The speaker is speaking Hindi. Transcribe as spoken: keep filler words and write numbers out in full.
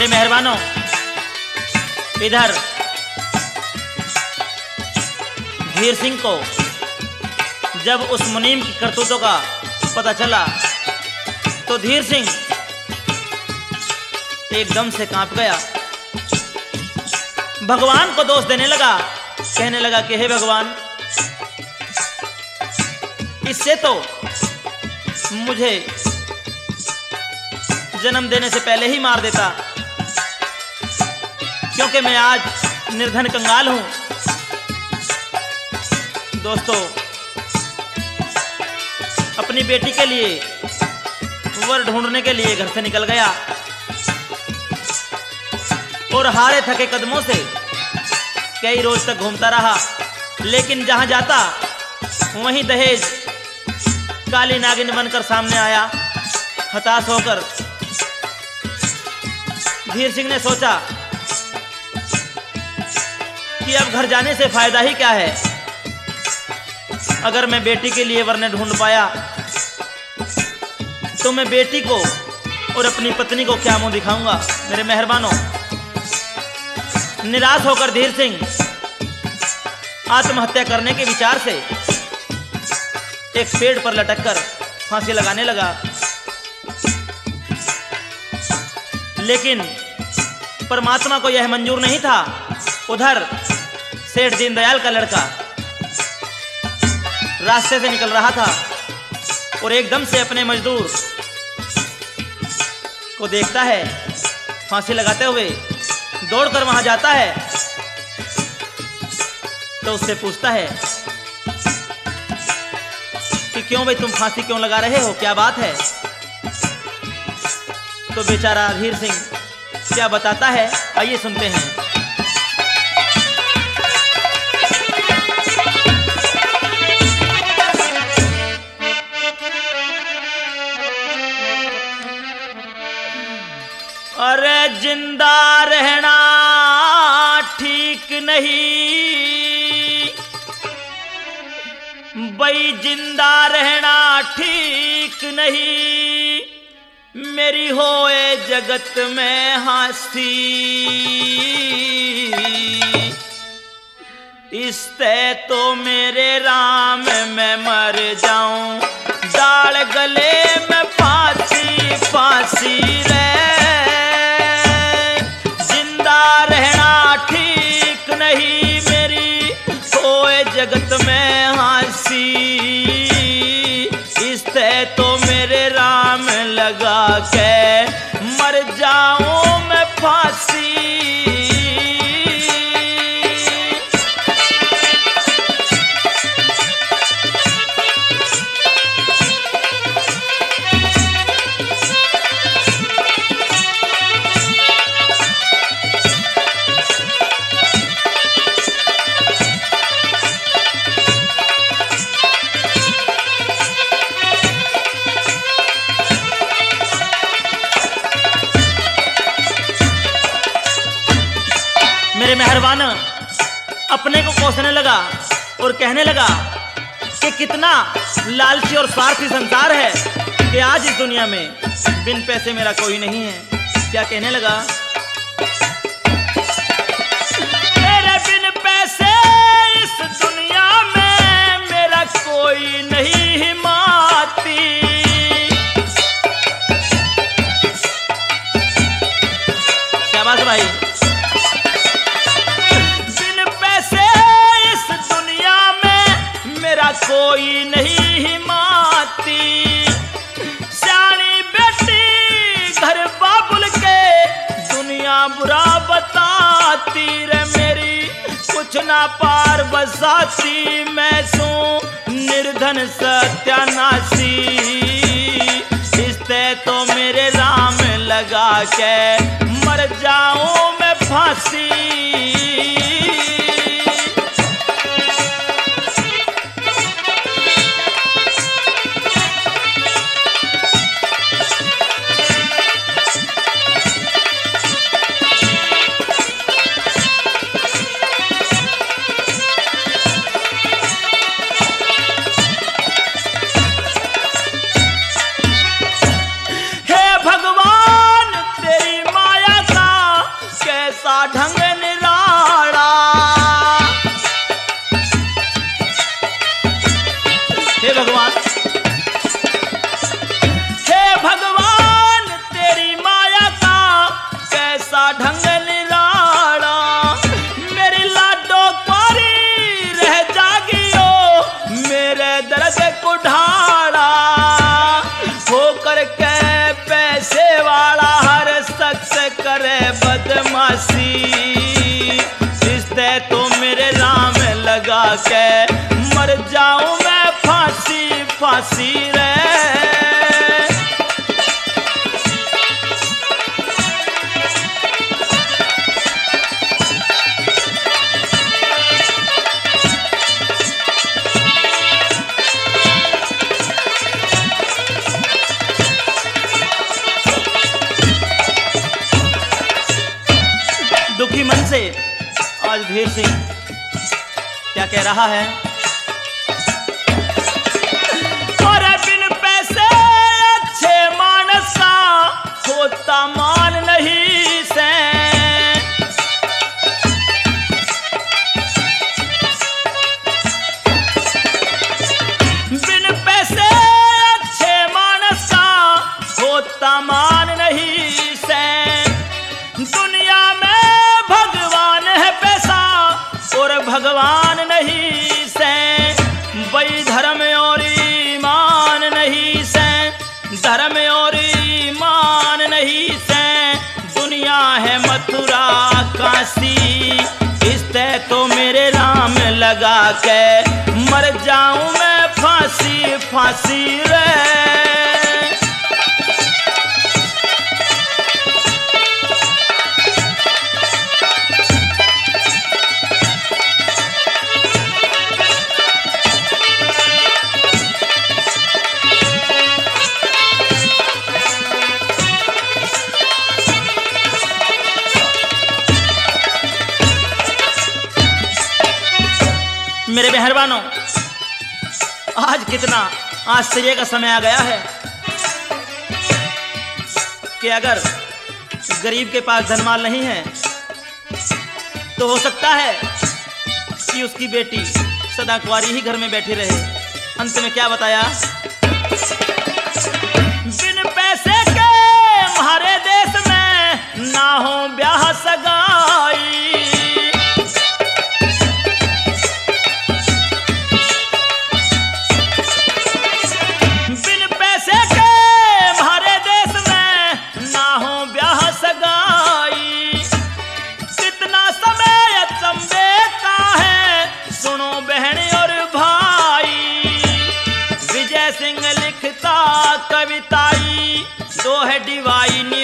मेरे मेहरबानों, इधर धीर सिंह को जब उस मुनीम की करतूतों का पता चला तो धीर सिंह एकदम से कांप गया। भगवान को दोष देने लगा, कहने लगा कि हे भगवान, इससे तो मुझे जन्म देने से पहले ही मार देता, क्योंकि मैं आज निर्धन कंगाल हूं। दोस्तों, अपनी बेटी के लिए वर ढूंढने के लिए घर से निकल गया और हारे थके कदमों से कई रोज तक घूमता रहा, लेकिन जहां जाता वहीं दहेज काली नागिन बनकर सामने आया। हताश होकर धीर सिंह ने सोचा कि अब घर जाने से फायदा ही क्या है। अगर मैं बेटी के लिए वरने ढूंढ पाया तो मैं बेटी को और अपनी पत्नी को क्या मुंह दिखाऊंगा। मेरे मेहरबानों, निराश होकर धीर सिंह आत्महत्या करने के विचार से एक पेड़ पर लटककर फांसी लगाने लगा। लेकिन परमात्मा को यह मंजूर नहीं था। उधर सेठ दीनदयाल का लड़का रास्ते से निकल रहा था और एकदम से अपने मजदूर को देखता है फांसी लगाते हुए, दौड़कर वहां जाता है तो उससे पूछता है कि क्यों भाई, तुम फांसी क्यों लगा रहे हो, क्या बात है। तो बेचारा धीर सिंह क्या बताता है, आइए सुनते हैं। अरे जिंदा रहना ठीक नहीं भाई, जिंदा रहना ठीक नहीं, मेरी होए जगत में हंसी, इससे तो मेरे राम मैं मर जाऊं, डाल गले में फांसी फांसी रे, जिंदा रहना ठीक नहीं, मेरी होए जगत में हंसी, इससे तो मेरे राम लगा के मर जाऊं मैं फांसी। मेरे मेहरबान अपने को कोसने लगा और कहने लगा कि कितना लालची और स्वार्थी संसार है कि आज इस दुनिया में बिन पैसे मेरा कोई नहीं है। क्या कहने लगा, मेरे बिन पैसे इस दुनिया में मेरा कोई नहीं हिमाती, शाबाश भाई, कोई नहीं हिमाती, सियानी बेटी घर बाबुल के दुनिया बुरा बताती रे, मेरी कुछ ना पार बसाती, मैं सू निर्धन सत्यानाशी, इससे तो मेरे राम लगा के मर जाऊं मैं फांसी। हे भगवान तेरी माया का फांसी, रिश्ते तो मेरे राम लगा के मर जाऊं मैं फांसी फांसी रे। दुखी मन से आज धीर सिंह क्या कह रहा है? और बिन पैसे अच्छे मानस का होता मान नहीं से, बिन पैसे अच्छे मानस का होता मान नहीं से। दुनिया में भगवान है पैसा और भगवान नहीं से, वही धर्म और ईमान नहीं से, धर्म और ईमान नहीं से। दुनिया है मथुरा काशी, रिश्ते तो मेरे राम लगा के मर जाऊं मैं फांसी फांसी रे। मेरे मेहरबानों, आज कितना आश्चर्य का समय आ गया है कि अगर गरीब के पास धनमाल नहीं है तो हो सकता है कि उसकी बेटी सदा कुंवारी ही घर में बैठी रहे। अंत में क्या बताया? बिन पैसे के हमारे देश में ना हो ब्याह सगाई, कविताई दो है डिवाइनी